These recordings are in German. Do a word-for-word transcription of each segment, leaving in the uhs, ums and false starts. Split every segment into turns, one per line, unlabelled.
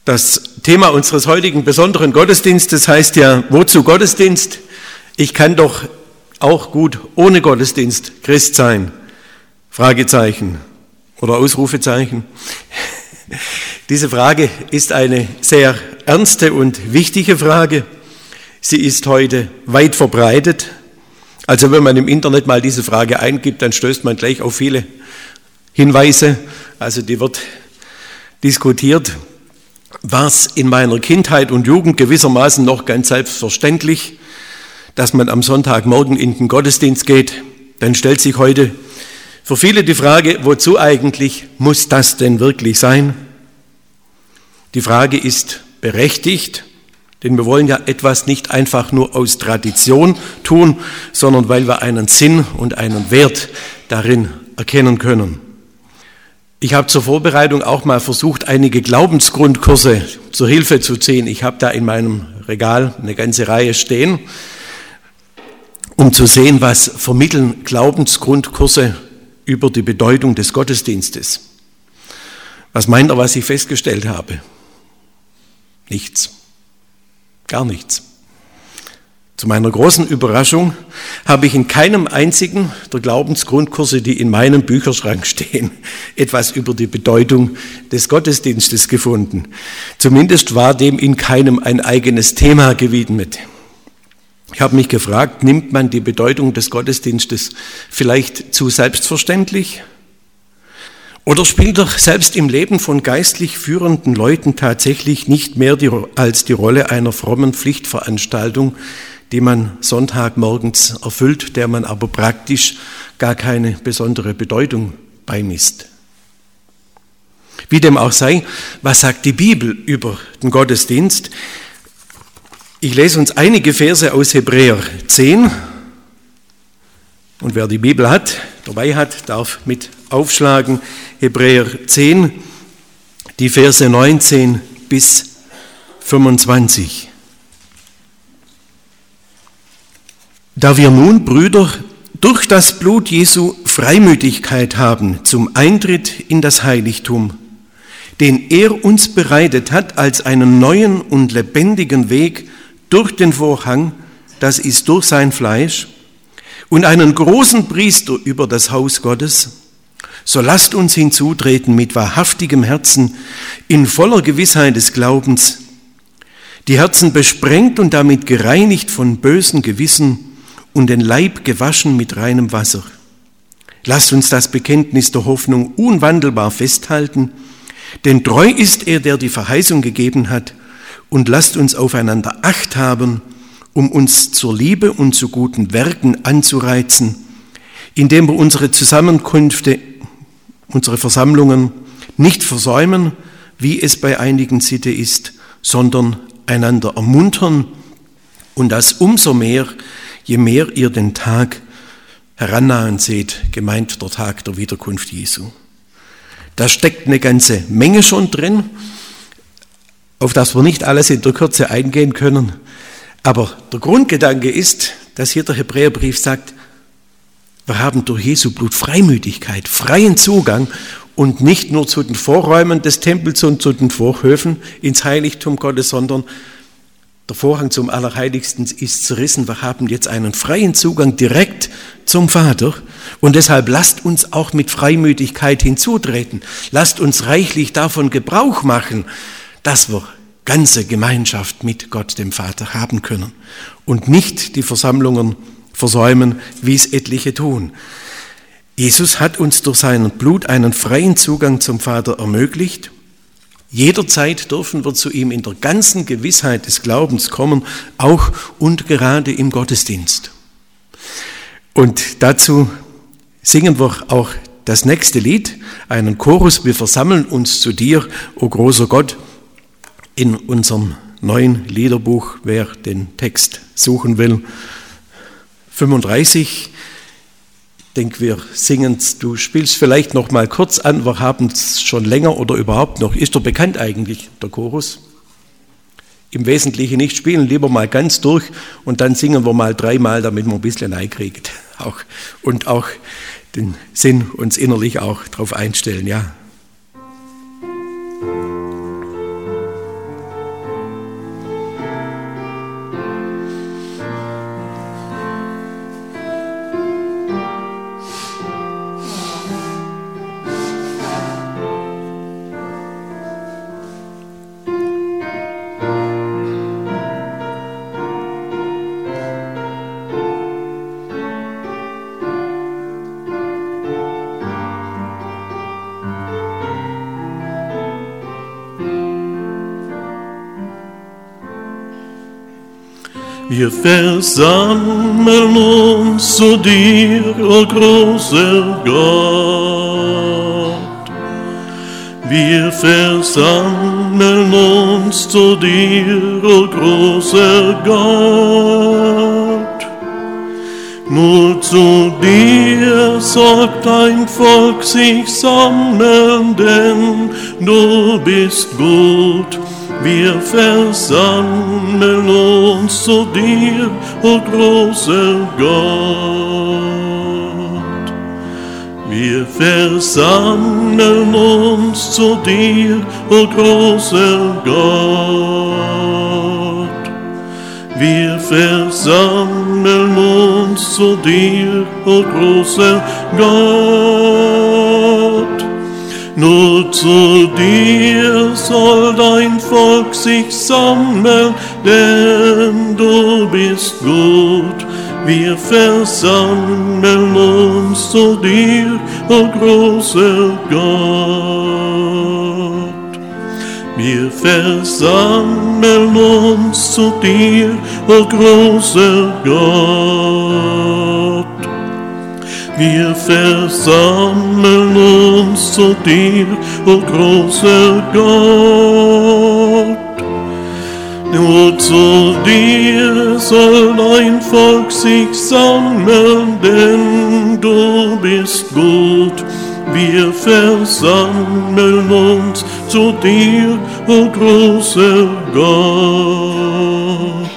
Das Thema unseres heutigen besonderen Gottesdienstes heißt ja, wozu Gottesdienst? Ich kann doch auch gut ohne Gottesdienst Christ sein. Fragezeichen oder Ausrufezeichen. Diese Frage ist eine sehr ernste und wichtige Frage. Sie ist heute weit verbreitet. Also wenn man im Internet mal diese Frage eingibt, dann stößt man gleich auf viele Hinweise. Also die wird diskutiert. War es in meiner Kindheit und Jugend gewissermaßen noch ganz selbstverständlich, dass man am Sonntagmorgen in den Gottesdienst geht, dann stellt sich heute für viele die Frage, wozu eigentlich muss das denn wirklich sein? Die Frage ist berechtigt, denn wir wollen ja etwas nicht einfach nur aus Tradition tun, sondern weil wir einen Sinn und einen Wert darin erkennen können. Ich habe zur Vorbereitung auch mal versucht, einige Glaubensgrundkurse zur Hilfe zu ziehen. Ich habe da in meinem Regal eine ganze Reihe stehen, um zu sehen, was vermitteln Glaubensgrundkurse über die Bedeutung des Gottesdienstes. Was meint ihr, was ich festgestellt habe? Nichts. Gar nichts. Zu meiner großen Überraschung habe ich in keinem einzigen der Glaubensgrundkurse, die in meinem Bücherschrank stehen, etwas über die Bedeutung des Gottesdienstes gefunden. Zumindest war dem in keinem ein eigenes Thema gewidmet. Ich habe mich gefragt, nimmt man die Bedeutung des Gottesdienstes vielleicht zu selbstverständlich? Oder spielt doch selbst im Leben von geistlich führenden Leuten tatsächlich nicht mehr die, als die Rolle einer frommen Pflichtveranstaltung, die man Sonntagmorgens erfüllt, der man aber praktisch gar keine besondere Bedeutung beimisst? Wie dem auch sei, was sagt die Bibel über den Gottesdienst? Ich lese uns einige Verse aus Hebräer zehn. Und wer die Bibel hat, dabei hat, darf mit aufschlagen. Hebräer zehn, die Verse neunzehn bis fünfundzwanzig. Da wir nun, Brüder, durch das Blut Jesu Freimütigkeit haben zum Eintritt in das Heiligtum, den er uns bereitet hat als einen neuen und lebendigen Weg durch den Vorhang, das ist durch sein Fleisch, und einen großen Priester über das Haus Gottes, so lasst uns hinzutreten mit wahrhaftigem Herzen, in voller Gewissheit des Glaubens, die Herzen besprengt und damit gereinigt von bösen Gewissen und den Leib gewaschen mit reinem Wasser. Lasst uns das Bekenntnis der Hoffnung unwandelbar festhalten, denn treu ist er, der die Verheißung gegeben hat, und lasst uns aufeinander Acht haben, um uns zur Liebe und zu guten Werken anzureizen, indem wir unsere Zusammenkünfte, unsere Versammlungen nicht versäumen, wie es bei einigen Sitte ist, sondern einander ermuntern und das umso mehr, je mehr ihr den Tag herannahen seht, gemeint der Tag der Wiederkunft Jesu. Da steckt eine ganze Menge schon drin, auf das wir nicht alles in der Kürze eingehen können. Aber der Grundgedanke ist, dass hier der Hebräerbrief sagt, wir haben durch Jesu Blut Freimütigkeit, freien Zugang und nicht nur zu den Vorräumen des Tempels und zu den Vorhöfen ins Heiligtum Gottes, sondern der Vorhang zum Allerheiligsten ist zerrissen. Wir haben jetzt einen freien Zugang direkt zum Vater und deshalb lasst uns auch mit Freimütigkeit hinzutreten. Lasst uns reichlich davon Gebrauch machen, dass wir ganze Gemeinschaft mit Gott, dem Vater, haben können und nicht die Versammlungen versäumen, wie es etliche tun. Jesus hat uns durch sein Blut einen freien Zugang zum Vater ermöglicht. Jederzeit dürfen wir zu ihm in der ganzen Gewissheit des Glaubens kommen, auch und gerade im Gottesdienst. Und dazu singen wir auch das nächste Lied, einen Chorus, wir versammeln uns zu dir, o großer Gott, in unserem neuen Liederbuch, wer den Text suchen will, fünfunddreißig. Ich denke, wir singen es, du spielst vielleicht noch mal kurz an, wir haben es schon länger oder überhaupt noch. Ist doch bekannt eigentlich, der Chorus? Im Wesentlichen nicht spielen, lieber mal ganz durch und dann singen wir mal dreimal, damit wir ein bisschen reinkriegen. Auch, und auch den Sinn uns innerlich auch darauf einstellen, ja.
Wir versammeln uns zu dir, o großer Gott. Wir versammeln uns zu dir, o großer Gott. Nur zu dir soll dein Volk sich sammeln, denn du bist gut. Wir versammeln uns zu dir, o großer Gott. Wir versammeln uns zu dir, o großer Gott. Wir versammeln uns zu dir, o großer Gott. Nur zu dir soll dein Volk sich sammeln, denn du bist gut. Wir versammeln uns zu dir, o großer Gott. Wir versammeln uns zu dir, o großer Gott. Wir versammeln uns zu dir, o großer Gott. Nur zu dir soll dein Volk sich sammeln, denn du bist gut. Wir versammeln uns zu dir, o großer Gott.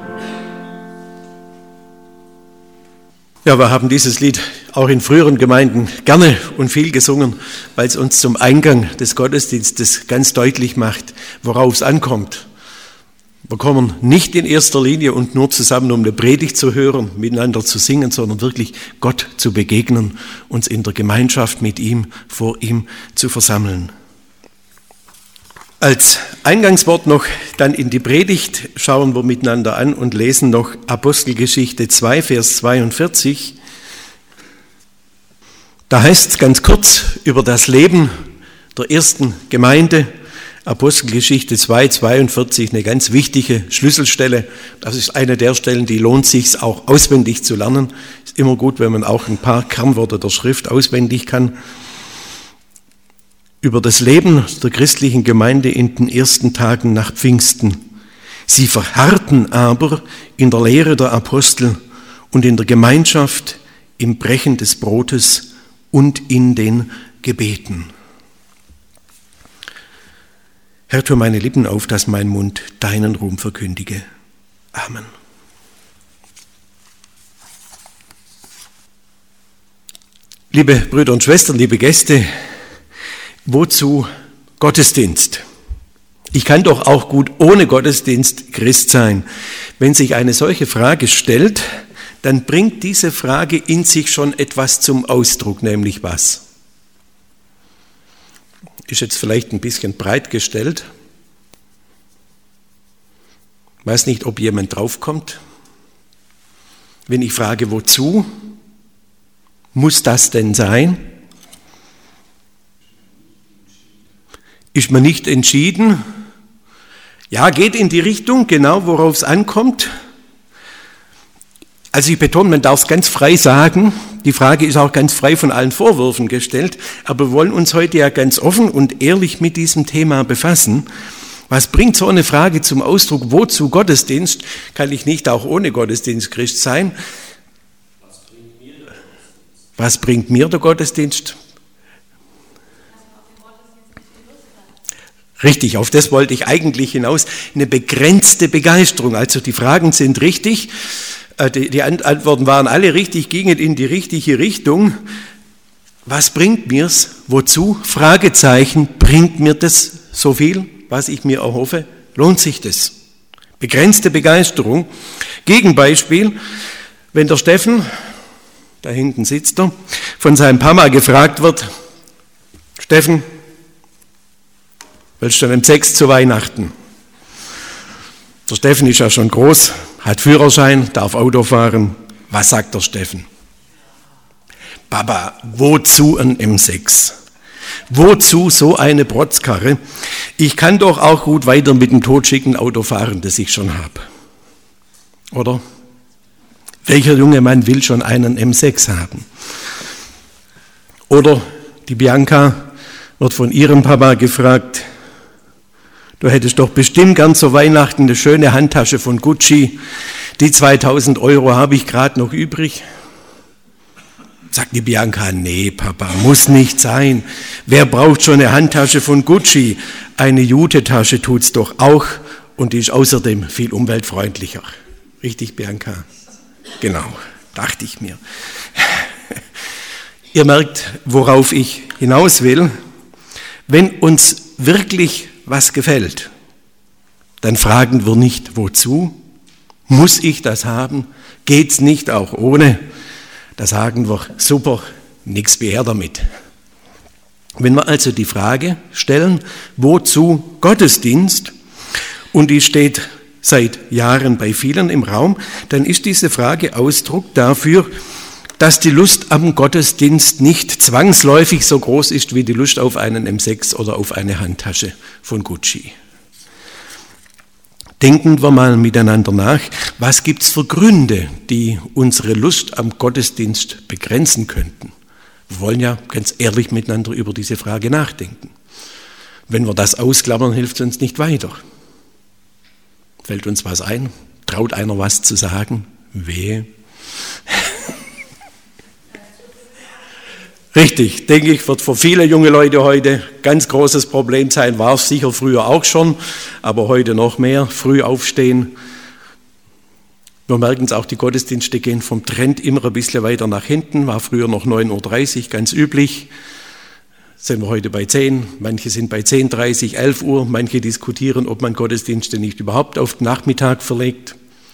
Ja, wir haben dieses Lied auch in früheren Gemeinden gerne und viel gesungen, weil es uns zum Eingang des Gottesdienstes ganz deutlich macht, worauf es ankommt. Wir kommen nicht in erster Linie und nur zusammen, um eine Predigt zu hören, miteinander zu singen, sondern wirklich Gott zu begegnen, uns in der Gemeinschaft mit ihm, vor ihm zu versammeln. Als Eingangswort noch dann in die Predigt schauen wir miteinander an und lesen noch Apostelgeschichte zwei, Vers zweiundvierzig. Da heißt es ganz kurz über das Leben der ersten Gemeinde, Apostelgeschichte zwei, zweiundvierzig, eine ganz wichtige Schlüsselstelle. Das ist eine der Stellen, die lohnt sich auch auswendig zu lernen. Ist immer gut, wenn man auch ein paar Kernworte der Schrift auswendig kann. Über das Leben der christlichen Gemeinde in den ersten Tagen nach Pfingsten. Sie verharrten aber in der Lehre der Apostel und in der Gemeinschaft, im Brechen des Brotes und in den Gebeten. Herr, tu meine Lippen auf, dass mein Mund deinen Ruhm verkündige. Amen. Liebe Brüder und Schwestern, liebe Gäste, wozu Gottesdienst? Ich kann doch auch gut ohne Gottesdienst Christ sein. Wenn sich eine solche Frage stellt, dann bringt diese Frage in sich schon etwas zum Ausdruck, nämlich was? Ist jetzt vielleicht ein bisschen breit gestellt. Ich weiß nicht, ob jemand draufkommt. Wenn ich frage, wozu? Muss das denn sein? Ist man nicht entschieden? Ja, geht in die Richtung, genau worauf es ankommt. Also ich betone, man darf es ganz frei sagen. Die Frage ist auch ganz frei von allen Vorwürfen gestellt. Aber wir wollen uns heute ja ganz offen und ehrlich mit diesem Thema befassen. Was bringt so eine Frage zum Ausdruck? Wozu Gottesdienst? Kann ich nicht auch ohne Gottesdienst Christ sein? Was bringt mir der Gottesdienst? Richtig, auf das wollte ich eigentlich hinaus. Eine begrenzte Begeisterung. Also die Fragen sind richtig. Die, die Antworten waren alle richtig, gingen in die richtige Richtung. Was bringt mir's? Wozu? Fragezeichen. Bringt mir das so viel, was ich mir erhoffe? Lohnt sich das? Begrenzte Begeisterung. Gegenbeispiel, wenn der Steffen, da hinten sitzt er, von seinem Papa gefragt wird, Steffen, willst du denn M sechs zu Weihnachten? Der Steffen ist ja schon groß, hat Führerschein, darf Auto fahren. Was sagt der Steffen? Papa, wozu ein M sechs? Wozu so eine Protzkarre? Ich kann doch auch gut weiter mit dem totschicken Auto fahren, das ich schon habe. Oder? Welcher junge Mann will schon einen M sechs haben? Oder die Bianca wird von ihrem Papa gefragt, du hättest doch bestimmt gern zu Weihnachten eine schöne Handtasche von Gucci, die zweitausend Euro habe ich gerade noch übrig. Sagt die Bianca, nee Papa, muss nicht sein. Wer braucht schon eine Handtasche von Gucci? Eine Jute-Tasche tut's doch auch und die ist außerdem viel umweltfreundlicher. Richtig, Bianca? Genau, dachte ich mir. Ihr merkt, worauf ich hinaus will. Wenn uns wirklich was gefällt, dann fragen wir nicht, wozu? Muss ich das haben? Geht's nicht auch ohne? Da sagen wir, super, nichts wie her damit. Wenn wir also die Frage stellen, wozu Gottesdienst, und die steht seit Jahren bei vielen im Raum, dann ist diese Frage Ausdruck dafür, dass die Lust am Gottesdienst nicht zwangsläufig so groß ist wie die Lust auf einen M sechs oder auf eine Handtasche von Gucci. Denken wir mal miteinander nach, was gibt es für Gründe, die unsere Lust am Gottesdienst begrenzen könnten? Wir wollen ja ganz ehrlich miteinander über diese Frage nachdenken. Wenn wir das ausklammern, hilft es uns nicht weiter. Fällt uns was ein? Traut einer was zu sagen? Wehe. Richtig, denke ich, wird für viele junge Leute heute ganz großes Problem sein, war es sicher früher auch schon, aber heute noch mehr, früh aufstehen. Wir merken es auch, die Gottesdienste gehen vom Trend immer ein bisschen weiter nach hinten, war früher noch neun Uhr dreißig, ganz üblich, sind wir heute bei zehn, manche sind bei zehn Uhr dreißig, elf Uhr, manche diskutieren, ob man Gottesdienste nicht überhaupt auf den Nachmittag verlegt.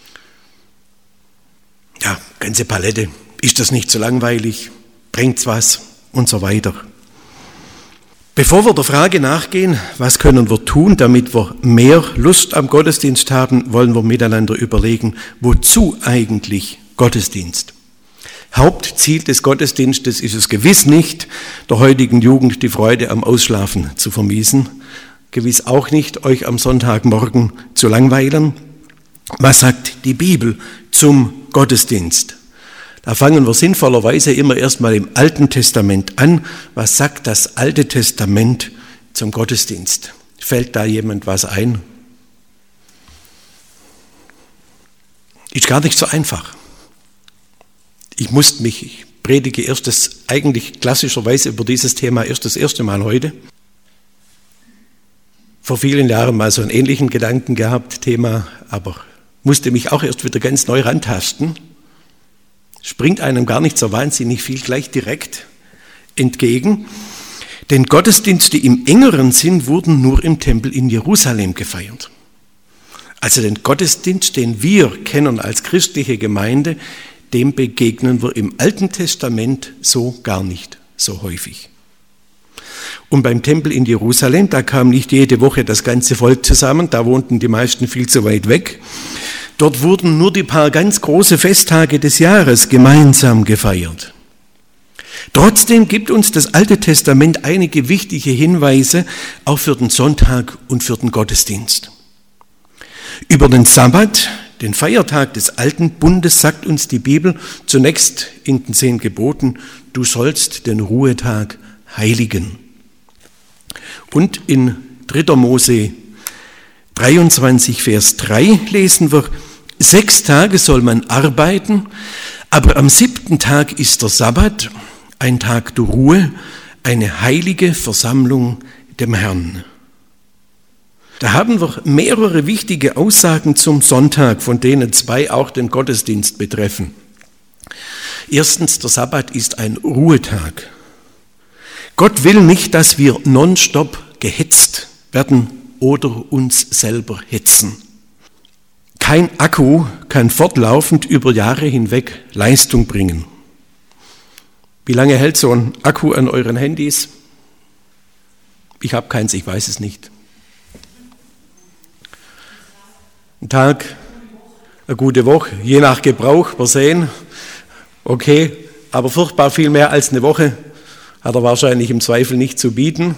Ja, ganze Palette, ist das nicht so langweilig? Bringt's was und so weiter. Bevor wir der Frage nachgehen, was können wir tun, damit wir mehr Lust am Gottesdienst haben, wollen wir miteinander überlegen, wozu eigentlich Gottesdienst? Hauptziel des Gottesdienstes ist es gewiss nicht, der heutigen Jugend die Freude am Ausschlafen zu vermiesen, gewiss auch nicht, euch am Sonntagmorgen zu langweilen. Was sagt die Bibel zum Gottesdienst? Da fangen wir sinnvollerweise immer erstmal im Alten Testament an. Was sagt das Alte Testament zum Gottesdienst? Fällt da jemand was ein? Ist gar nicht so einfach. Ich musste mich, ich predige erst das, eigentlich klassischerweise über dieses Thema erst das erste Mal heute. Vor vielen Jahren mal so einen ähnlichen Gedanken gehabt, Thema, aber musste mich auch erst wieder ganz neu rantasten. Springt einem gar nicht so wahnsinnig viel gleich direkt entgegen. Denn Gottesdienste im engeren Sinn wurden nur im Tempel in Jerusalem gefeiert. Also den Gottesdienst, den wir kennen als christliche Gemeinde, dem begegnen wir im Alten Testament so gar nicht so häufig. Und beim Tempel in Jerusalem, da kam nicht jede Woche das ganze Volk zusammen, da wohnten die meisten viel zu weit weg. Dort wurden nur die paar ganz große Festtage des Jahres gemeinsam gefeiert. Trotzdem gibt uns das Alte Testament einige wichtige Hinweise auch für den Sonntag und für den Gottesdienst. Über den Sabbat, den Feiertag des Alten Bundes, sagt uns die Bibel zunächst in den zehn Geboten, du sollst den Ruhetag heiligen. Und in dritter Mose dreiundzwanzig, Vers drei lesen wir, sechs Tage soll man arbeiten, aber am siebten Tag ist der Sabbat, ein Tag der Ruhe, eine heilige Versammlung dem Herrn. Da haben wir mehrere wichtige Aussagen zum Sonntag, von denen zwei auch den Gottesdienst betreffen. Erstens, der Sabbat ist ein Ruhetag. Gott will nicht, dass wir nonstop gehetzt werden oder uns selber hetzen. Kein Akku kann fortlaufend über Jahre hinweg Leistung bringen. Wie lange hält so ein Akku an euren Handys? Ich habe keins, ich weiß es nicht. Ein Tag, eine gute Woche, je nach Gebrauch, wir sehen, okay, aber furchtbar viel mehr als eine Woche hat er wahrscheinlich im Zweifel nicht zu bieten.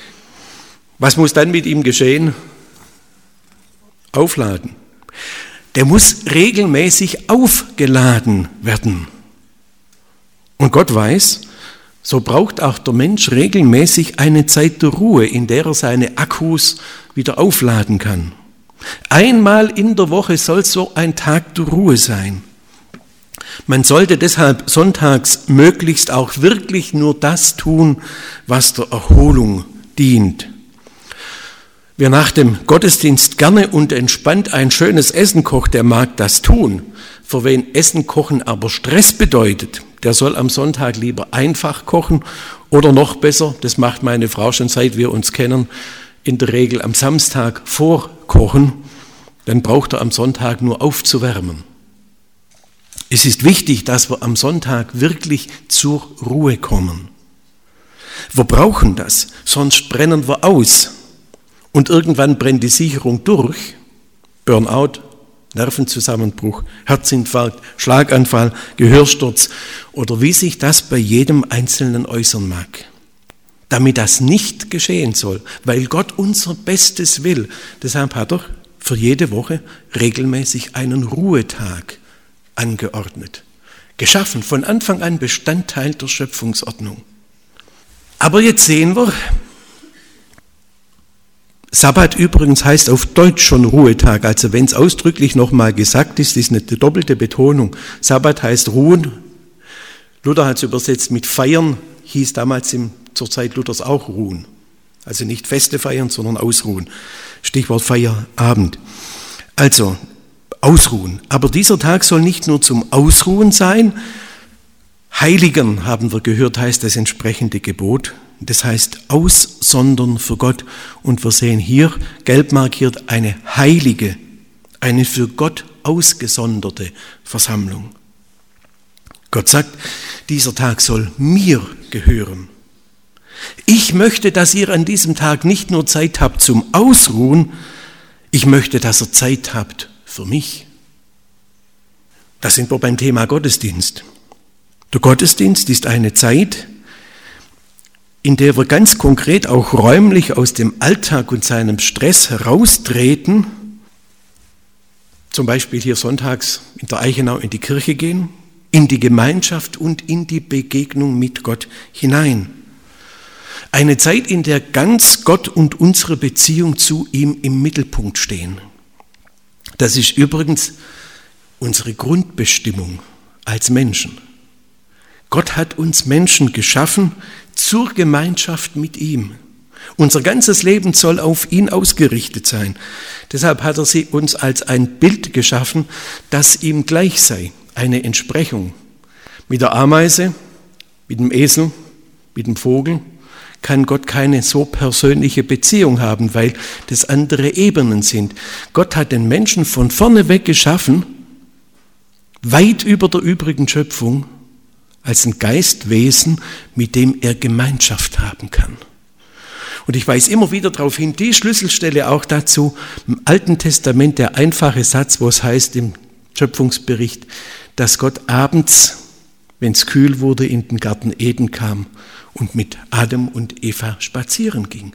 Was muss dann mit ihm geschehen? Aufladen. der muss regelmäßig aufgeladen werden. Und Gott weiß, so braucht auch der Mensch regelmäßig eine Zeit der Ruhe, in der er seine Akkus wieder aufladen kann. Einmal in der Woche soll so ein Tag der Ruhe sein. Man sollte deshalb sonntags möglichst auch wirklich nur das tun, was der Erholung dient. Wer nach dem Gottesdienst gerne und entspannt ein schönes Essen kocht, der mag das tun. Für wen Essen kochen aber Stress bedeutet, der soll am Sonntag lieber einfach kochen oder noch besser, das macht meine Frau schon seit wir uns kennen, in der Regel am Samstag vorkochen, dann braucht er am Sonntag nur aufzuwärmen. Es ist wichtig, dass wir am Sonntag wirklich zur Ruhe kommen. Wir brauchen das, sonst brennen wir aus. Und irgendwann brennt die Sicherung durch. Burnout, Nervenzusammenbruch, Herzinfarkt, Schlaganfall, Gehörsturz oder wie sich das bei jedem Einzelnen äußern mag. Damit das nicht geschehen soll, weil Gott unser Bestes will, deshalb hat er für jede Woche regelmäßig einen Ruhetag angeordnet. Geschaffen, von Anfang an Bestandteil der Schöpfungsordnung. Aber jetzt sehen wir, Sabbat übrigens heißt auf Deutsch schon Ruhetag, also wenn es ausdrücklich nochmal gesagt ist, ist eine doppelte Betonung. Sabbat heißt ruhen. Luther hat es übersetzt mit feiern, hieß damals im, zur Zeit Luthers auch ruhen. Also nicht Feste feiern, sondern ausruhen. Stichwort Feierabend. Also ausruhen. Aber dieser Tag soll nicht nur zum Ausruhen sein. Heiligen, haben wir gehört, heißt das entsprechende Gebot. Das heißt aussondern für Gott. Und wir sehen hier gelb markiert eine heilige, eine für Gott ausgesonderte Versammlung. Gott sagt, dieser Tag soll mir gehören. Ich möchte, dass ihr an diesem Tag nicht nur Zeit habt zum Ausruhen, ich möchte, dass ihr Zeit habt für mich. Da sind wir beim Thema Gottesdienst. Der Gottesdienst ist eine Zeit, in der wir ganz konkret auch räumlich aus dem Alltag und seinem Stress heraustreten, zum Beispiel hier sonntags in der Eichenau in die Kirche gehen, in die Gemeinschaft und in die Begegnung mit Gott hinein. Eine Zeit, in der ganz Gott und unsere Beziehung zu ihm im Mittelpunkt stehen. Das ist übrigens unsere Grundbestimmung als Menschen. Gott hat uns Menschen geschaffen zur Gemeinschaft mit ihm. Unser ganzes Leben soll auf ihn ausgerichtet sein. Deshalb hat er sie uns als ein Bild geschaffen, das ihm gleich sei, eine Entsprechung. Mit der Ameise, mit dem Esel, mit dem Vogel kann Gott keine so persönliche Beziehung haben, weil das andere Ebenen sind. Gott hat den Menschen von vorne weg geschaffen, weit über der übrigen Schöpfung, als ein Geistwesen, mit dem er Gemeinschaft haben kann. Und ich weise immer wieder darauf hin, die Schlüsselstelle auch dazu, im Alten Testament der einfache Satz, wo es heißt im Schöpfungsbericht, dass Gott abends, wenn es kühl wurde, in den Garten Eden kam und mit Adam und Eva spazieren ging.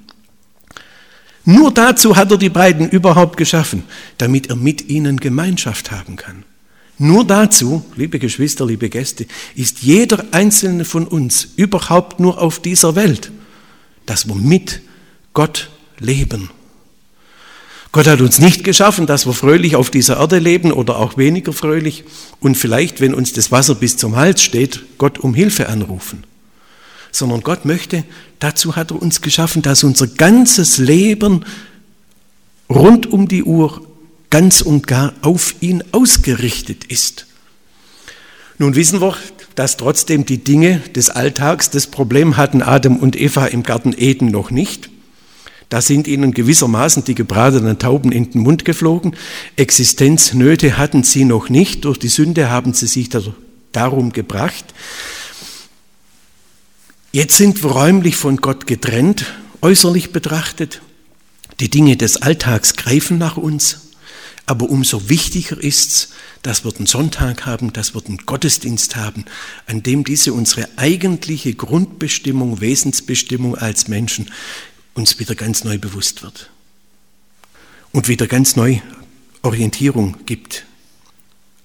Nur dazu hat er die beiden überhaupt geschaffen, damit er mit ihnen Gemeinschaft haben kann. Nur dazu, liebe Geschwister, liebe Gäste, ist jeder einzelne von uns überhaupt nur auf dieser Welt, dass wir mit Gott leben. Gott hat uns nicht geschaffen, dass wir fröhlich auf dieser Erde leben oder auch weniger fröhlich und vielleicht, wenn uns das Wasser bis zum Hals steht, Gott um Hilfe anrufen. Sondern Gott möchte, dazu hat er uns geschaffen, dass unser ganzes Leben rund um die Uhr ganz und gar auf ihn ausgerichtet ist. Nun wissen wir, dass trotzdem die Dinge des Alltags das Problem hatten Adam und Eva im Garten Eden noch nicht. Da sind ihnen gewissermaßen die gebratenen Tauben in den Mund geflogen. Existenznöte hatten sie noch nicht. Durch die Sünde haben sie sich darum gebracht. Jetzt sind wir räumlich von Gott getrennt, äußerlich betrachtet. Die Dinge des Alltags greifen nach uns. Aber umso wichtiger ist es, dass wir den Sonntag haben, dass wir den Gottesdienst haben, an dem diese unsere eigentliche Grundbestimmung, Wesensbestimmung als Menschen uns wieder ganz neu bewusst wird und wieder ganz neu Orientierung gibt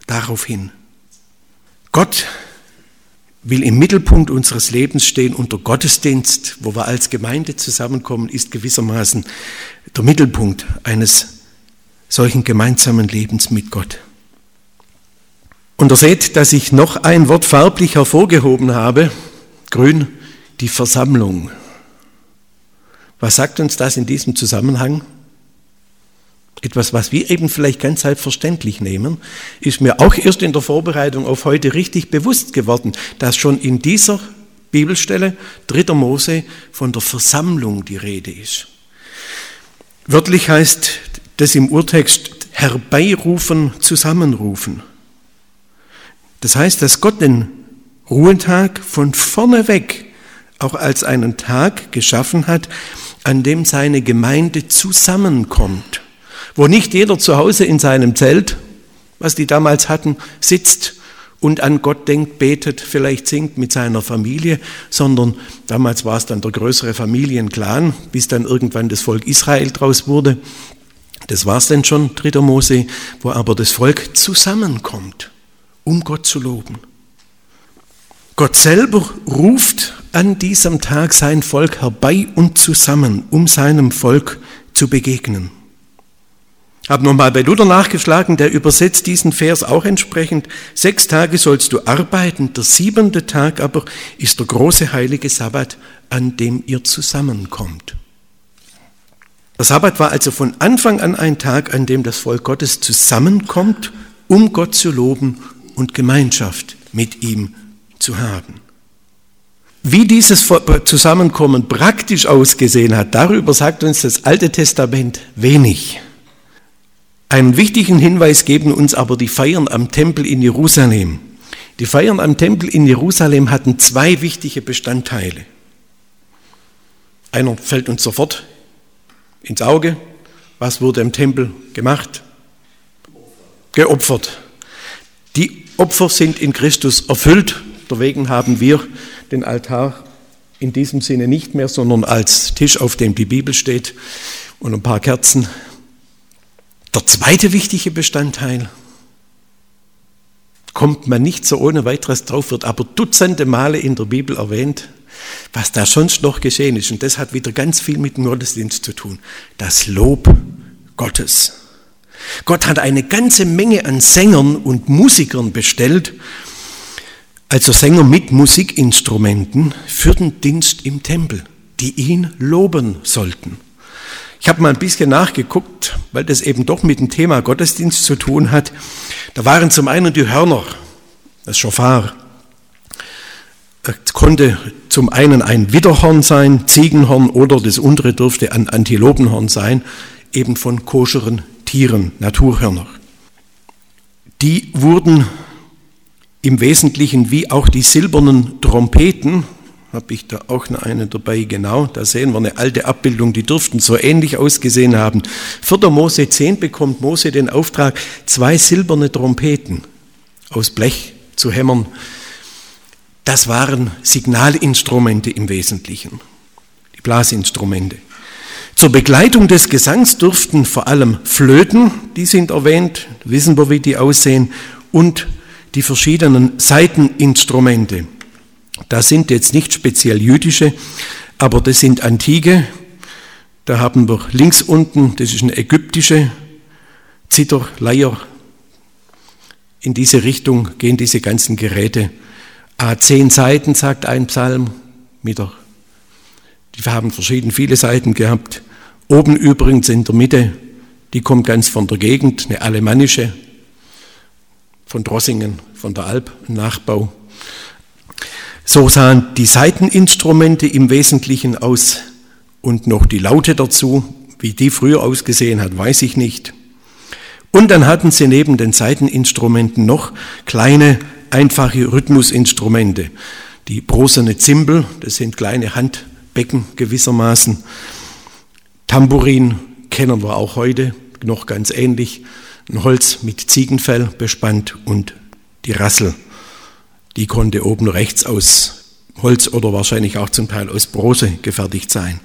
darauf hin. Gott will im Mittelpunkt unseres Lebens stehen und der Gottesdienst, wo wir als Gemeinde zusammenkommen, ist gewissermaßen der Mittelpunkt eines solchen gemeinsamen Lebens mit Gott. Und ihr seht, dass ich noch ein Wort farblich hervorgehoben habe, grün, die Versammlung. Was sagt uns das in diesem Zusammenhang? Etwas, was wir eben vielleicht ganz selbstverständlich nehmen, ist mir auch erst in der Vorbereitung auf heute richtig bewusst geworden, dass schon in dieser Bibelstelle, dritter Mose, von der Versammlung die Rede ist. Wörtlich heißt das im Urtext herbeirufen, zusammenrufen. Das heißt, dass Gott den Ruhetag von vorne weg auch als einen Tag geschaffen hat, an dem seine Gemeinde zusammenkommt, wo nicht jeder zu Hause in seinem Zelt, was die damals hatten, sitzt und an Gott denkt, betet, vielleicht singt mit seiner Familie, sondern damals war es dann der größere Familienclan, bis dann irgendwann das Volk Israel draus wurde. Das war es dann schon, dritter Mose, wo aber das Volk zusammenkommt, um Gott zu loben. Gott selber ruft an diesem Tag sein Volk herbei und zusammen, um seinem Volk zu begegnen. Ich habe nochmal bei Luther nachgeschlagen, der übersetzt diesen Vers auch entsprechend. Sechs Tage sollst du arbeiten, der siebente Tag aber ist der große heilige Sabbat, an dem ihr zusammenkommt. Der Sabbat war also von Anfang an ein Tag, an dem das Volk Gottes zusammenkommt, um Gott zu loben und Gemeinschaft mit ihm zu haben. Wie dieses Zusammenkommen praktisch ausgesehen hat, darüber sagt uns das Alte Testament wenig. Einen wichtigen Hinweis geben uns aber die Feiern am Tempel in Jerusalem. Die Feiern am Tempel in Jerusalem hatten zwei wichtige Bestandteile. Einer fällt uns sofort ins Auge. Was wurde im Tempel gemacht? Geopfert. Die Opfer sind in Christus erfüllt. Deswegen haben wir den Altar in diesem Sinne nicht mehr, sondern als Tisch, auf dem die Bibel steht und ein paar Kerzen. Der zweite wichtige Bestandteil, kommt man nicht so ohne weiteres drauf, wird aber dutzende Male in der Bibel erwähnt, was da sonst noch geschehen ist. Und das hat wieder ganz viel mit dem Gottesdienst zu tun. Das Lob Gottes. Gott hat eine ganze Menge an Sängern und Musikern bestellt, also Sänger mit Musikinstrumenten für den Dienst im Tempel, die ihn loben sollten. Ich habe mal ein bisschen nachgeguckt, weil das eben doch mit dem Thema Gottesdienst zu tun hat. Da waren zum einen die Hörner, das Schofar. Es konnte zum einen ein Widderhorn sein, Ziegenhorn, oder das untere dürfte ein Antilopenhorn sein, eben von koscheren Tieren, Naturhörner. Die wurden im Wesentlichen wie auch die silbernen Trompeten, habe ich da auch noch eine dabei, genau, da sehen wir eine alte Abbildung, die dürften so ähnlich ausgesehen haben. vierter Mose zehn bekommt Mose den Auftrag, zwei silberne Trompeten aus Blech zu hämmern. Das waren Signalinstrumente im Wesentlichen, die Blasinstrumente. Zur Begleitung des Gesangs durften vor allem Flöten, die sind erwähnt, wissen wir, wie die aussehen, und die verschiedenen Saiteninstrumente. Das sind jetzt nicht speziell jüdische, aber das sind antike. Da haben wir links unten, das ist eine ägyptische Zither, Leier. In diese Richtung gehen diese ganzen Geräte. Ah, zehn Saiten, sagt ein Psalm. Mit der, die haben verschieden viele Saiten gehabt. Oben übrigens in der Mitte, die kommt ganz von der Gegend, eine alemannische, von Drossingen, von der Alp, ein Nachbau. So sahen die Saiteninstrumente im Wesentlichen aus und noch die Laute dazu. Wie die früher ausgesehen hat, weiß ich nicht. Und dann hatten sie neben den Saiteninstrumenten noch kleine, einfache Rhythmusinstrumente. Die bronzene Zimbel, das sind kleine Handbecken gewissermaßen. Tambourin kennen wir auch heute, noch ganz ähnlich. Ein Holz mit Ziegenfell bespannt und die Rassel. Die konnte oben rechts aus Holz oder wahrscheinlich auch zum Teil aus Bronze gefertigt sein.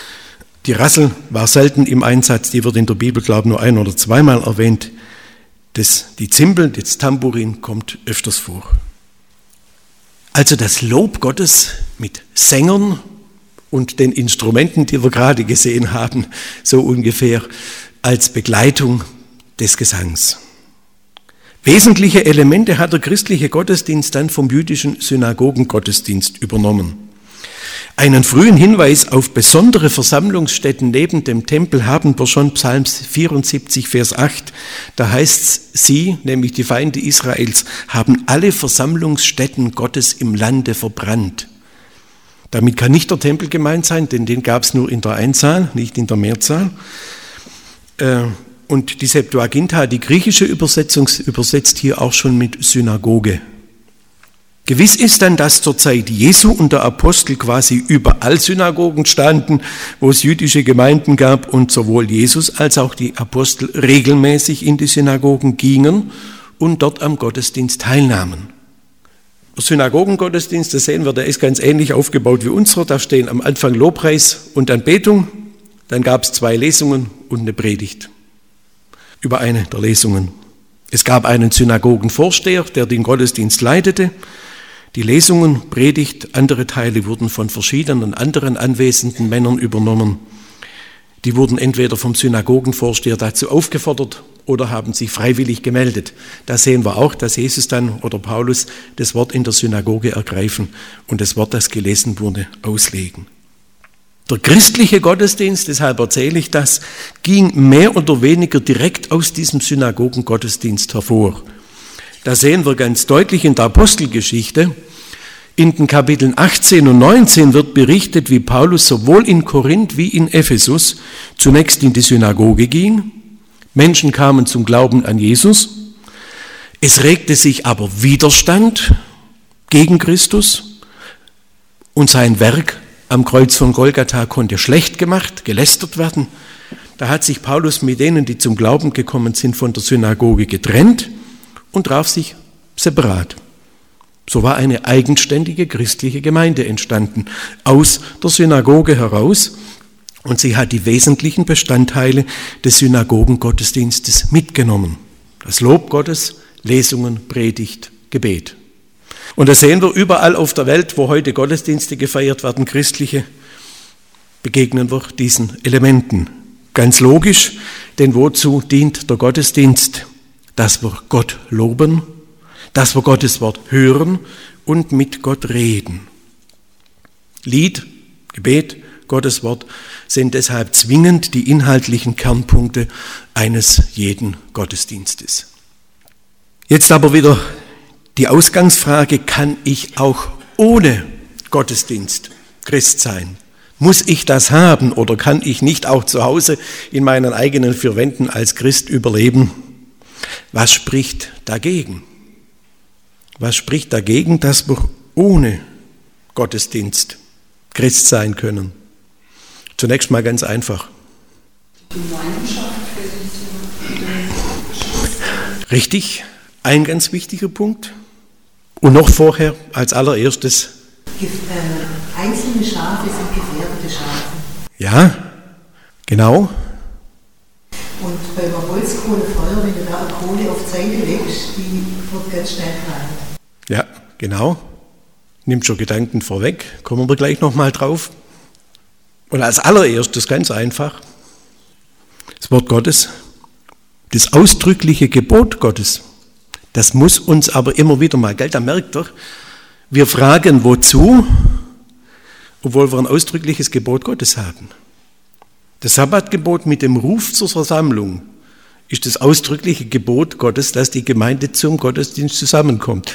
Die Rassel war selten im Einsatz, die wird in der Bibel, glaube ich, nur ein- oder zweimal erwähnt. Das, die Zimbel, das Tambourin kommt öfters vor. Also das Lob Gottes mit Sängern und den Instrumenten, die wir gerade gesehen haben, so ungefähr als Begleitung des Gesangs. Wesentliche Elemente hat der christliche Gottesdienst dann vom jüdischen Synagogengottesdienst übernommen. Einen frühen Hinweis auf besondere Versammlungsstätten neben dem Tempel haben wir schon Psalm vierundsiebzig, Vers acht. Da heißt es, sie, nämlich die Feinde Israels, haben alle Versammlungsstätten Gottes im Lande verbrannt. Damit kann nicht der Tempel gemeint sein, denn den gab es nur in der Einzahl, nicht in der Mehrzahl. Und die Septuaginta, die griechische Übersetzung, übersetzt hier auch schon mit Synagoge. Gewiss ist dann, dass zur Zeit Jesu und der Apostel quasi überall Synagogen standen, wo es jüdische Gemeinden gab und sowohl Jesus als auch die Apostel regelmäßig in die Synagogen gingen und dort am Gottesdienst teilnahmen. Der Synagogengottesdienst, das sehen wir, der ist ganz ähnlich aufgebaut wie unserer. Da stehen am Anfang Lobpreis und Anbetung, dann gab es zwei Lesungen und eine Predigt über eine der Lesungen. Es gab einen Synagogenvorsteher, der den Gottesdienst leitete. Die Lesungen, Predigt, andere Teile wurden von verschiedenen anderen anwesenden Männern übernommen. Die wurden entweder vom Synagogenvorsteher dazu aufgefordert oder haben sich freiwillig gemeldet. Da sehen wir auch, dass Jesus dann oder Paulus das Wort in der Synagoge ergreifen und das Wort, das gelesen wurde, auslegen. Der christliche Gottesdienst, deshalb erzähle ich das, ging mehr oder weniger direkt aus diesem Synagogengottesdienst hervor. Da sehen wir ganz deutlich in der Apostelgeschichte, in den Kapiteln achtzehn und neunzehn wird berichtet, wie Paulus sowohl in Korinth wie in Ephesus zunächst in die Synagoge ging. Menschen kamen zum Glauben an Jesus. Es regte sich aber Widerstand gegen Christus und sein Werk am Kreuz von Golgatha konnte schlecht gemacht, gelästert werden. Da hat sich Paulus mit denen, die zum Glauben gekommen sind, von der Synagoge getrennt und traf sich separat. So war eine eigenständige christliche Gemeinde entstanden, aus der Synagoge heraus, und sie hat die wesentlichen Bestandteile des Synagogengottesdienstes mitgenommen. Das Lob Gottes, Lesungen, Predigt, Gebet. Und das sehen wir überall auf der Welt, wo heute Gottesdienste gefeiert werden, christliche, begegnen wir diesen Elementen. Ganz logisch, denn wozu dient der Gottesdienst? Dass wir Gott loben, dass wir Gottes Wort hören und mit Gott reden. Lied, Gebet, Gottes Wort sind deshalb zwingend die inhaltlichen Kernpunkte eines jeden Gottesdienstes. Jetzt aber wieder die Ausgangsfrage, kann ich auch ohne Gottesdienst Christ sein? Muss ich das haben oder kann ich nicht auch zu Hause in meinen eigenen vier Wänden als Christ überleben? Was spricht dagegen? Was spricht dagegen, dass wir ohne Gottesdienst Christ sein können? Zunächst mal ganz einfach. Die Gemeinschaft für die Richtig, ein ganz wichtiger Punkt. Und noch vorher, als allererstes. Äh, einzelne Schafe sind gefährdete Schafe. Ja, genau.
Und bei der Holzkohlefeuer, wenn du da eine Kohle auf die Seite legst, die wird ganz schnell klein.
Ja, genau. Nimmt schon Gedanken vorweg, kommen wir gleich nochmal drauf. Und als allererstes, ganz einfach, das Wort Gottes, das ausdrückliche Gebot Gottes, das muss uns aber immer wieder mal, gell, da merkt ihr, wir fragen wozu, obwohl wir ein ausdrückliches Gebot Gottes haben. Das Sabbatgebot mit dem Ruf zur Versammlung ist das ausdrückliche Gebot Gottes, dass die Gemeinde zum Gottesdienst zusammenkommt.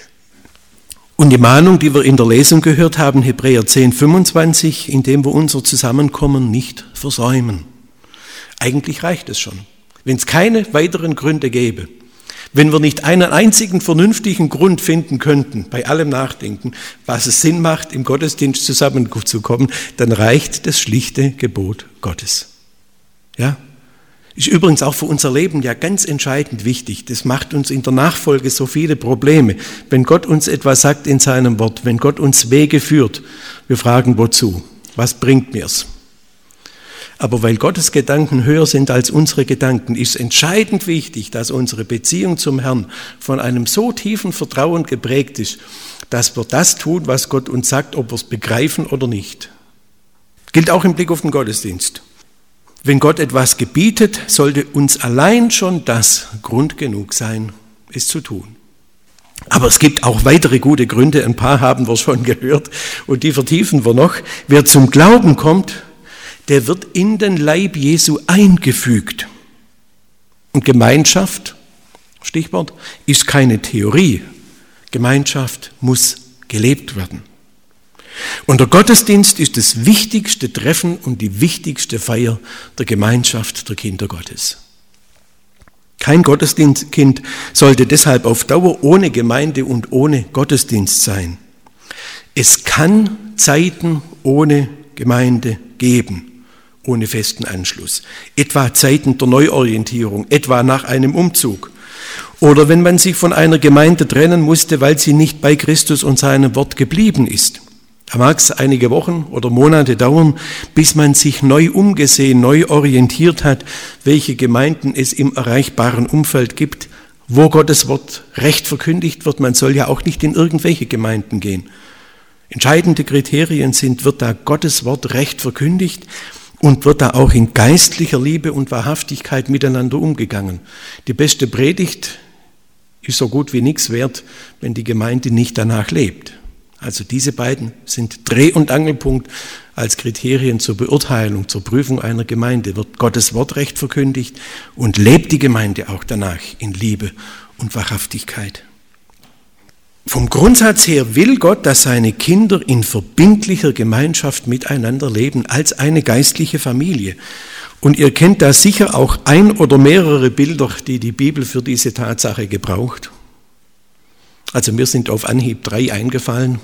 Und die Mahnung, die wir in der Lesung gehört haben, Hebräer zehn, fünfundzwanzig, indem wir unser Zusammenkommen nicht versäumen. Eigentlich reicht es schon. Wenn es keine weiteren Gründe gäbe, wenn wir nicht einen einzigen vernünftigen Grund finden könnten, bei allem Nachdenken, was es Sinn macht, im Gottesdienst zusammenzukommen, dann reicht das schlichte Gebot Gottes. Ja? Ist übrigens auch für unser Leben ja ganz entscheidend wichtig. Das macht uns in der Nachfolge so viele Probleme. Wenn Gott uns etwas sagt in seinem Wort, wenn Gott uns Wege führt, wir fragen wozu? Was bringt mir's? Aber weil Gottes Gedanken höher sind als unsere Gedanken, ist entscheidend wichtig, dass unsere Beziehung zum Herrn von einem so tiefen Vertrauen geprägt ist, dass wir das tun, was Gott uns sagt, ob wir es begreifen oder nicht. Gilt auch im Blick auf den Gottesdienst. Wenn Gott etwas gebietet, sollte uns allein schon das Grund genug sein, es zu tun. Aber es gibt auch weitere gute Gründe, ein paar haben wir schon gehört und die vertiefen wir noch. Wer zum Glauben kommt, der wird in den Leib Jesu eingefügt. Und Gemeinschaft, Stichwort, ist keine Theorie. Gemeinschaft muss gelebt werden. Und der Gottesdienst ist das wichtigste Treffen und die wichtigste Feier der Gemeinschaft der Kinder Gottes. Kein Gottesdienstkind sollte deshalb auf Dauer ohne Gemeinde und ohne Gottesdienst sein. Es kann Zeiten ohne Gemeinde geben, ohne festen Anschluss. Etwa Zeiten der Neuorientierung, etwa nach einem Umzug. Oder wenn man sich von einer Gemeinde trennen musste, weil sie nicht bei Christus und seinem Wort geblieben ist. Da mag es einige Wochen oder Monate dauern, bis man sich neu umgesehen, neu orientiert hat, welche Gemeinden es im erreichbaren Umfeld gibt, wo Gottes Wort recht verkündigt wird. Man soll ja auch nicht in irgendwelche Gemeinden gehen. Entscheidende Kriterien sind, wird da Gottes Wort recht verkündigt und wird da auch in geistlicher Liebe und Wahrhaftigkeit miteinander umgegangen. Die beste Predigt ist so gut wie nichts wert, wenn die Gemeinde nicht danach lebt. Also diese beiden sind Dreh- und Angelpunkt als Kriterien zur Beurteilung, zur Prüfung einer Gemeinde. Wird Gottes Wort recht verkündigt und lebt die Gemeinde auch danach in Liebe und Wahrhaftigkeit. Vom Grundsatz her will Gott, dass seine Kinder in verbindlicher Gemeinschaft miteinander leben, als eine geistliche Familie. Und ihr kennt da sicher auch ein oder mehrere Bilder, die die Bibel für diese Tatsache gebraucht. Also mir sind auf Anhieb drei eingefallen.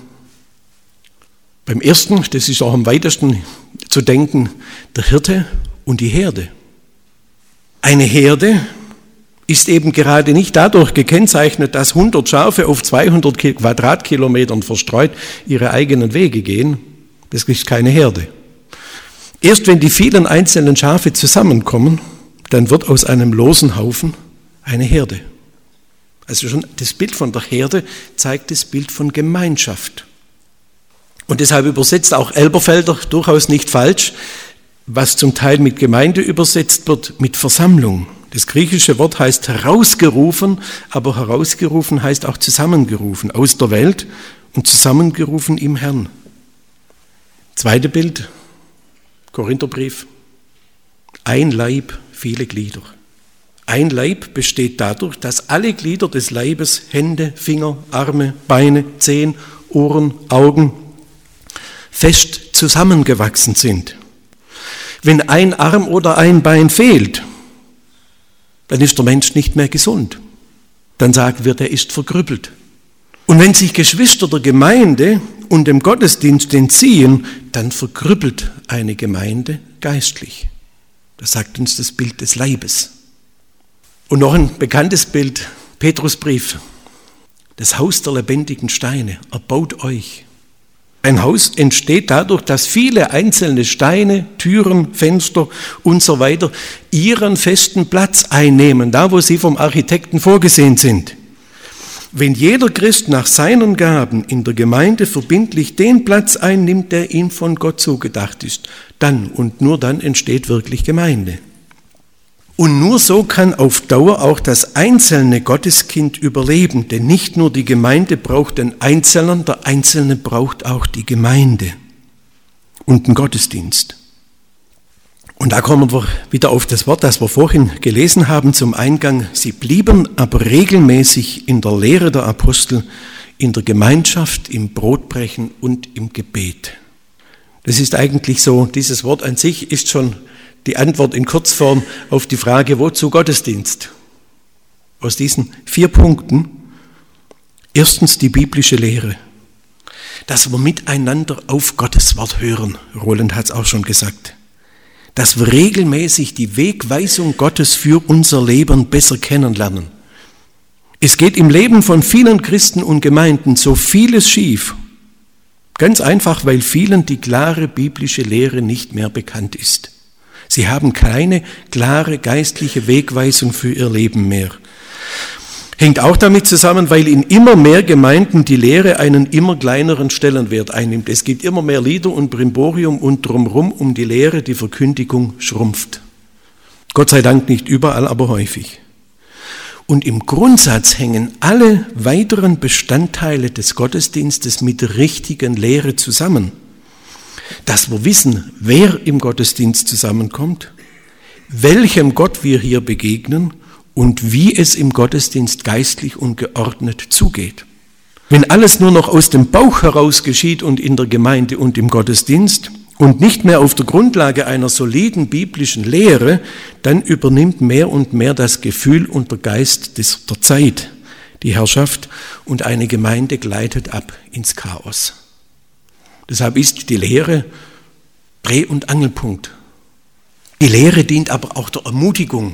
Beim ersten, das ist auch am weitesten zu denken, der Hirte und die Herde. Eine Herde ist eben gerade nicht dadurch gekennzeichnet, dass hundert Schafe auf zweihundert Quadratkilometern verstreut ihre eigenen Wege gehen. Das ist keine Herde. Erst wenn die vielen einzelnen Schafe zusammenkommen, dann wird aus einem losen Haufen eine Herde. Also schon das Bild von der Herde zeigt das Bild von Gemeinschaft. Und deshalb übersetzt auch Elberfelder durchaus nicht falsch, was zum Teil mit Gemeinde übersetzt wird, mit Versammlung. Das griechische Wort heißt herausgerufen, aber herausgerufen heißt auch zusammengerufen aus der Welt und zusammengerufen im Herrn. Zweite Bild, Korintherbrief. Ein Leib, viele Glieder. Ein Leib besteht dadurch, dass alle Glieder des Leibes, Hände, Finger, Arme, Beine, Zehen, Ohren, Augen, fest zusammengewachsen sind. Wenn ein Arm oder ein Bein fehlt, dann ist der Mensch nicht mehr gesund. Dann sagen wir, der ist verkrüppelt. Und wenn sich Geschwister der Gemeinde und dem Gottesdienst entziehen, dann verkrüppelt eine Gemeinde geistlich. Das sagt uns das Bild des Leibes. Und noch ein bekanntes Bild, Petrusbrief. Das Haus der lebendigen Steine, erbaut euch. Ein Haus entsteht dadurch, dass viele einzelne Steine, Türen, Fenster und so weiter ihren festen Platz einnehmen, da wo sie vom Architekten vorgesehen sind. Wenn jeder Christ nach seinen Gaben in der Gemeinde verbindlich den Platz einnimmt, der ihm von Gott zugedacht ist, dann und nur dann entsteht wirklich Gemeinde. Und nur so kann auf Dauer auch das einzelne Gotteskind überleben, denn nicht nur die Gemeinde braucht den Einzelnen, der Einzelne braucht auch die Gemeinde und den Gottesdienst. Und da kommen wir wieder auf das Wort, das wir vorhin gelesen haben zum Eingang. Sie blieben aber regelmäßig in der Lehre der Apostel, in der Gemeinschaft, im Brotbrechen und im Gebet. Das ist eigentlich so, dieses Wort an sich ist schon die Antwort in Kurzform auf die Frage, wozu Gottesdienst? Aus diesen vier Punkten, erstens die biblische Lehre, dass wir miteinander auf Gottes Wort hören, Roland hat es auch schon gesagt, dass wir regelmäßig die Wegweisung Gottes für unser Leben besser kennenlernen. Es geht im Leben von vielen Christen und Gemeinden so vieles schief, ganz einfach, weil vielen die klare biblische Lehre nicht mehr bekannt ist. Sie haben keine klare geistliche Wegweisung für ihr Leben mehr. Hängt auch damit zusammen, weil in immer mehr Gemeinden die Lehre einen immer kleineren Stellenwert einnimmt. Es gibt immer mehr Lieder und Brimborium und drumherum um die Lehre, die Verkündigung schrumpft. Gott sei Dank nicht überall, aber häufig. Und im Grundsatz hängen alle weiteren Bestandteile des Gottesdienstes mit der richtigen Lehre zusammen. Dass wir wissen, wer im Gottesdienst zusammenkommt, welchem Gott wir hier begegnen und wie es im Gottesdienst geistlich und geordnet zugeht. Wenn alles nur noch aus dem Bauch heraus geschieht und in der Gemeinde und im Gottesdienst und nicht mehr auf der Grundlage einer soliden biblischen Lehre, dann übernimmt mehr und mehr das Gefühl und der Geist des, der Zeit die Herrschaft und eine Gemeinde gleitet ab ins Chaos. Deshalb ist die Lehre Dreh- und Angelpunkt. Die Lehre dient aber auch der Ermutigung.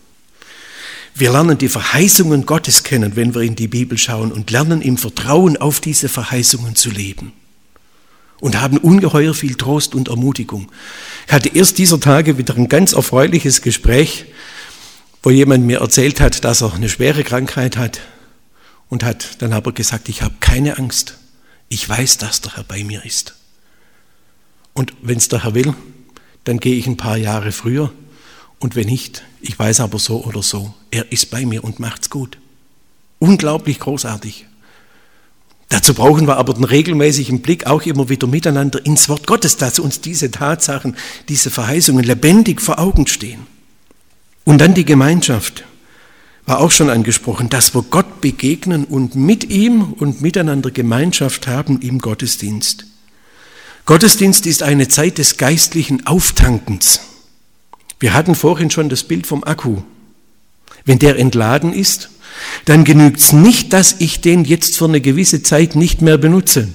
Wir lernen die Verheißungen Gottes kennen, wenn wir in die Bibel schauen und lernen im Vertrauen auf diese Verheißungen zu leben. Und haben ungeheuer viel Trost und Ermutigung. Ich hatte erst dieser Tage wieder ein ganz erfreuliches Gespräch, wo jemand mir erzählt hat, dass er eine schwere Krankheit hat und hat dann aber gesagt, ich habe keine Angst. Ich weiß, dass der Herr bei mir ist. Und wenn es der Herr will, dann gehe ich ein paar Jahre früher. Und wenn nicht, ich weiß aber so oder so, er ist bei mir und macht's gut. Unglaublich großartig. Dazu brauchen wir aber den regelmäßigen Blick auch immer wieder miteinander ins Wort Gottes, dass uns diese Tatsachen, diese Verheißungen lebendig vor Augen stehen. Und dann die Gemeinschaft. War auch schon angesprochen, dass wir Gott begegnen und mit ihm und miteinander Gemeinschaft haben im Gottesdienst. Gottesdienst ist eine Zeit des geistlichen Auftankens. Wir hatten vorhin schon das Bild vom Akku. Wenn der entladen ist, dann genügt es nicht, dass ich den jetzt für eine gewisse Zeit nicht mehr benutze.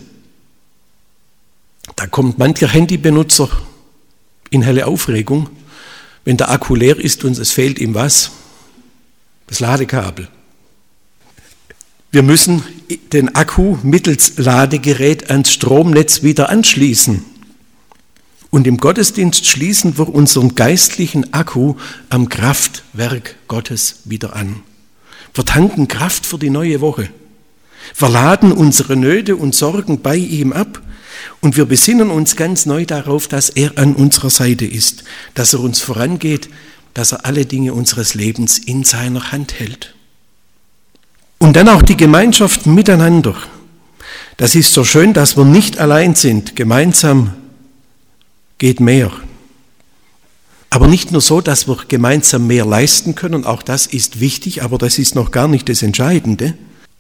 Da kommt mancher Handybenutzer in helle Aufregung, wenn der Akku leer ist und es fehlt ihm was? Das Ladekabel. Wir müssen den Akku mittels Ladegerät ans Stromnetz wieder anschließen. Und im Gottesdienst schließen wir unseren geistlichen Akku am Kraftwerk Gottes wieder an. Wir tanken Kraft für die neue Woche. Wir laden unsere Nöte und Sorgen bei ihm ab und wir besinnen uns ganz neu darauf, dass er an unserer Seite ist, dass er uns vorangeht, dass er alle Dinge unseres Lebens in seiner Hand hält. Und dann auch die Gemeinschaft miteinander. Das ist so schön, dass wir nicht allein sind. Gemeinsam geht mehr. Aber nicht nur so, dass wir gemeinsam mehr leisten können, auch das ist wichtig, aber das ist noch gar nicht das Entscheidende.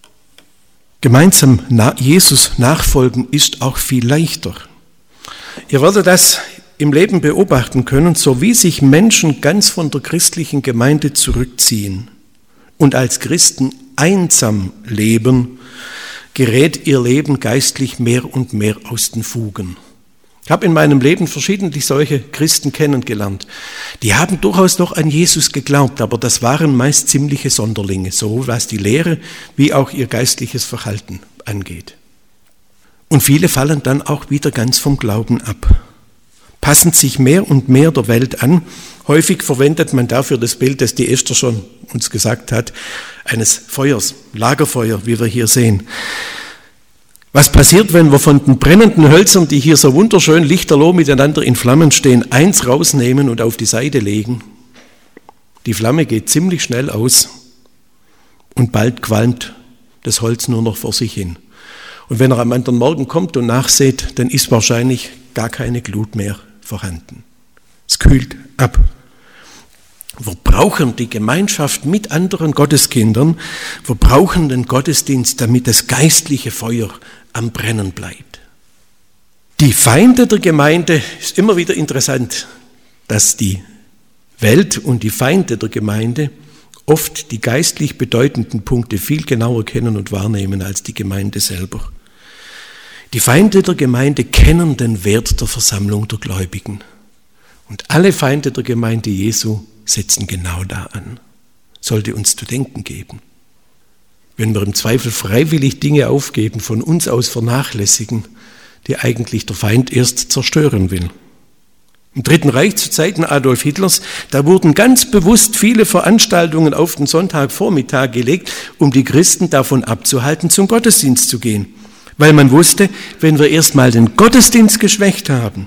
Gemeinsam Jesus nachfolgen ist auch viel leichter. Ihr werdet das im Leben beobachten können, so wie sich Menschen ganz von der christlichen Gemeinde zurückziehen und als Christen einsam leben, gerät ihr Leben geistlich mehr und mehr aus den Fugen. Ich habe in meinem Leben verschiedentlich solche Christen kennengelernt. Die haben durchaus noch an Jesus geglaubt, aber das waren meist ziemliche Sonderlinge, sowohl was die Lehre wie auch ihr geistliches Verhalten angeht. Und viele fallen dann auch wieder ganz vom Glauben ab, passen sich mehr und mehr der Welt an. Häufig verwendet man dafür das Bild, das die Esther schon uns gesagt hat, eines Feuers, Lagerfeuer, wie wir hier sehen. Was passiert, wenn wir von den brennenden Hölzern, die hier so wunderschön lichterloh miteinander in Flammen stehen, eins rausnehmen und auf die Seite legen? Die Flamme geht ziemlich schnell aus und bald qualmt das Holz nur noch vor sich hin. Und wenn er am anderen Morgen kommt und nachsieht, dann ist wahrscheinlich gar keine Glut mehr vorhanden. Es kühlt ab. Wir brauchen die Gemeinschaft mit anderen Gotteskindern. Wir brauchen den Gottesdienst, damit das geistliche Feuer am Brennen bleibt. Die Feinde der Gemeinde, ist immer wieder interessant, dass die Welt und die Feinde der Gemeinde oft die geistlich bedeutenden Punkte viel genauer kennen und wahrnehmen als die Gemeinde selber. Die Feinde der Gemeinde kennen den Wert der Versammlung der Gläubigen. Und alle Feinde der Gemeinde Jesu setzen genau da an. Sollte uns zu denken geben. Wenn wir im Zweifel freiwillig Dinge aufgeben, von uns aus vernachlässigen, die eigentlich der Feind erst zerstören will. Im Dritten Reich zu Zeiten Adolf Hitlers, da wurden ganz bewusst viele Veranstaltungen auf den Sonntagvormittag gelegt, um die Christen davon abzuhalten, zum Gottesdienst zu gehen. Weil man wusste, wenn wir erstmal den Gottesdienst geschwächt haben,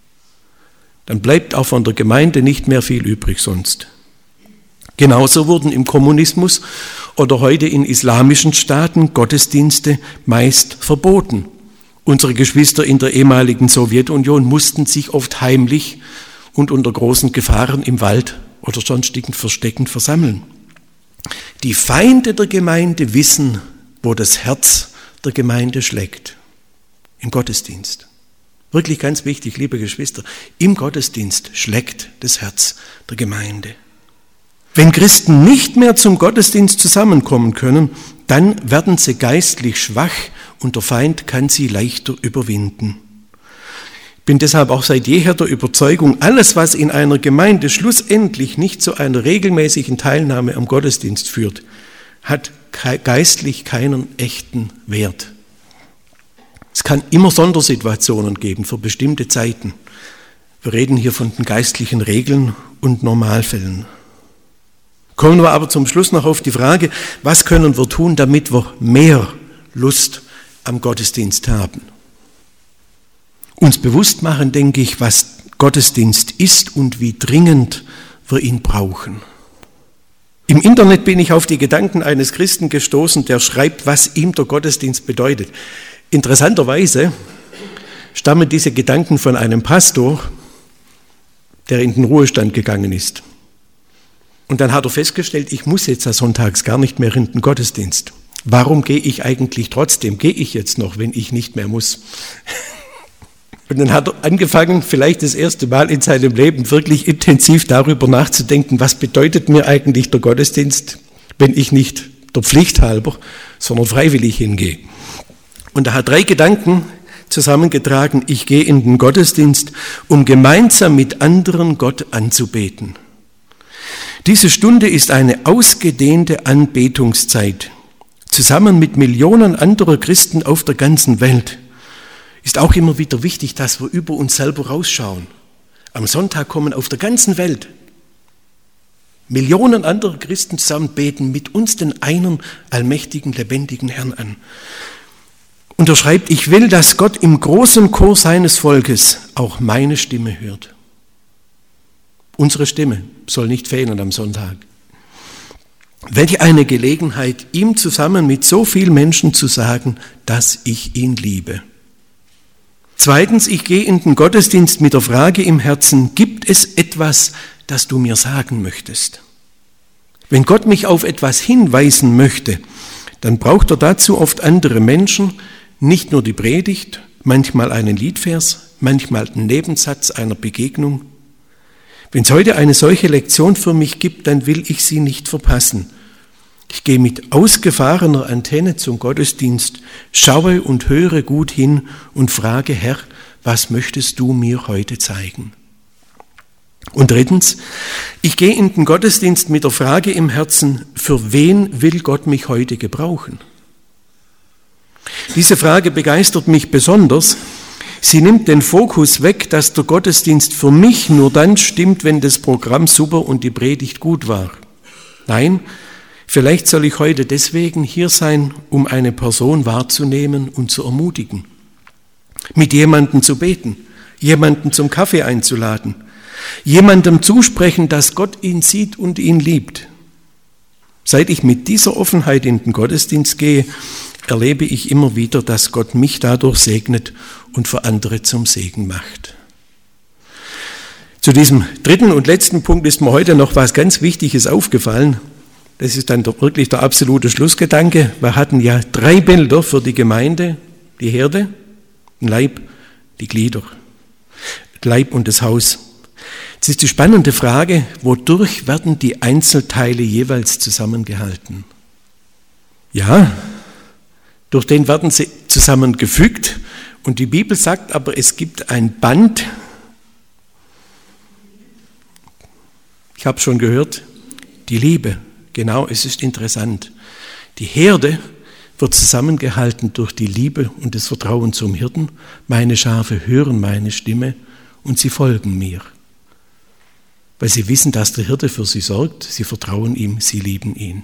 dann bleibt auch von der Gemeinde nicht mehr viel übrig sonst. Genauso wurden im Kommunismus oder heute in islamischen Staaten Gottesdienste meist verboten. Unsere Geschwister in der ehemaligen Sowjetunion mussten sich oft heimlich und unter großen Gefahren im Wald oder sonstigen Verstecken versammeln. Die Feinde der Gemeinde wissen, wo das Herz der Gemeinde schlägt. Im Gottesdienst. Wirklich ganz wichtig, liebe Geschwister, im Gottesdienst schlägt das Herz der Gemeinde. Wenn Christen nicht mehr zum Gottesdienst zusammenkommen können, dann werden sie geistlich schwach und der Feind kann sie leichter überwinden. Ich bin deshalb auch seit jeher der Überzeugung, alles, was in einer Gemeinde schlussendlich nicht zu einer regelmäßigen Teilnahme am Gottesdienst führt, hat geistlich keinen echten Wert. Es kann immer Sondersituationen geben für bestimmte Zeiten. Wir reden hier von den geistlichen Regeln und Normalfällen. Kommen wir aber zum Schluss noch auf die Frage, was können wir tun, damit wir mehr Lust am Gottesdienst haben? Uns bewusst machen, denke ich, was Gottesdienst ist und wie dringend wir ihn brauchen. Im Internet bin ich auf die Gedanken eines Christen gestoßen, der schreibt, was ihm der Gottesdienst bedeutet. Interessanterweise stammen diese Gedanken von einem Pastor, der in den Ruhestand gegangen ist. Und dann hat er festgestellt, ich muss jetzt sonntags gar nicht mehr in den Gottesdienst. Warum gehe ich eigentlich trotzdem? Gehe ich jetzt noch, wenn ich nicht mehr muss? Und dann hat er angefangen, vielleicht das erste Mal in seinem Leben wirklich intensiv darüber nachzudenken, was bedeutet mir eigentlich der Gottesdienst, wenn ich nicht der Pflicht halber, sondern freiwillig hingehe. Und er hat drei Gedanken zusammengetragen. Ich gehe in den Gottesdienst, um gemeinsam mit anderen Gott anzubeten. Diese Stunde ist eine ausgedehnte Anbetungszeit. Zusammen mit Millionen anderer Christen auf der ganzen Welt ist auch immer wieder wichtig, dass wir über uns selber rausschauen. Am Sonntag kommen auf der ganzen Welt Millionen anderer Christen zusammen, beten mit uns den einen allmächtigen, lebendigen Herrn an. Und er schreibt, ich will, dass Gott im großen Chor seines Volkes auch meine Stimme hört. Unsere Stimme soll nicht fehlen am Sonntag. Welch eine Gelegenheit, ihm zusammen mit so vielen Menschen zu sagen, dass ich ihn liebe. Zweitens, ich gehe in den Gottesdienst mit der Frage im Herzen, gibt es etwas, das du mir sagen möchtest? Wenn Gott mich auf etwas hinweisen möchte, dann braucht er dazu oft andere Menschen, nicht nur die Predigt, manchmal einen Liedvers, manchmal einen Nebensatz einer Begegnung. Wenn es heute eine solche Lektion für mich gibt, dann will ich sie nicht verpassen. Ich gehe mit ausgefahrener Antenne zum Gottesdienst, schaue und höre gut hin und frage, Herr, was möchtest du mir heute zeigen? Und drittens, ich gehe in den Gottesdienst mit der Frage im Herzen, für wen will Gott mich heute gebrauchen? Diese Frage begeistert mich besonders. Sie nimmt den Fokus weg, dass der Gottesdienst für mich nur dann stimmt, wenn das Programm super und die Predigt gut war. Nein, vielleicht soll ich heute deswegen hier sein, um eine Person wahrzunehmen und zu ermutigen, mit jemandem zu beten, jemanden zum Kaffee einzuladen, jemandem zusprechen, dass Gott ihn sieht und ihn liebt. Seit ich mit dieser Offenheit in den Gottesdienst gehe, erlebe ich immer wieder, dass Gott mich dadurch segnet und für andere zum Segen macht. Zu diesem dritten und letzten Punkt ist mir heute noch was ganz Wichtiges aufgefallen. Das ist dann doch wirklich der absolute Schlussgedanke. Wir hatten ja drei Bilder für die Gemeinde, die Herde, den Leib, die Glieder, Leib und das Haus. Jetzt ist die spannende Frage, wodurch werden die Einzelteile jeweils zusammengehalten? Ja, durch den werden sie zusammengefügt und die Bibel sagt aber, es gibt ein Band. Ich habe schon gehört, die Liebe. Genau, es ist interessant. Die Herde wird zusammengehalten durch die Liebe und das Vertrauen zum Hirten. Meine Schafe hören meine Stimme und sie folgen mir. Weil sie wissen, dass der Hirte für sie sorgt, sie vertrauen ihm, sie lieben ihn.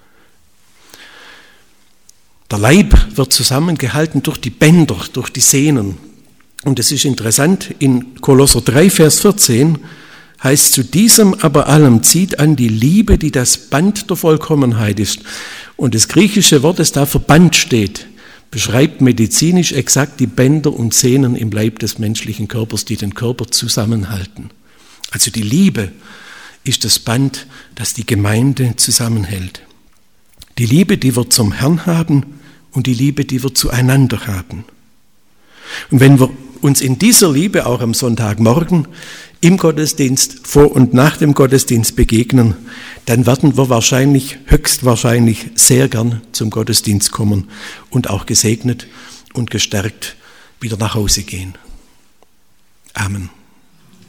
Der Leib wird zusammengehalten durch die Bänder, durch die Sehnen. Und es ist interessant, in Kolosser drei, Vers vierzehn heißt, zu diesem aber allem zieht an die Liebe, die das Band der Vollkommenheit ist. Und das griechische Wort, das da für Band steht, beschreibt medizinisch exakt die Bänder und Sehnen im Leib des menschlichen Körpers, die den Körper zusammenhalten. Also die Liebe ist das Band, das die Gemeinde zusammenhält. Die Liebe, die wir zum Herrn haben und die Liebe, die wir zueinander haben. Und wenn wir uns in dieser Liebe auch am Sonntagmorgen im Gottesdienst, vor und nach dem Gottesdienst begegnen, dann werden wir wahrscheinlich, höchstwahrscheinlich sehr gern zum Gottesdienst kommen und auch gesegnet und gestärkt wieder nach Hause gehen. Amen.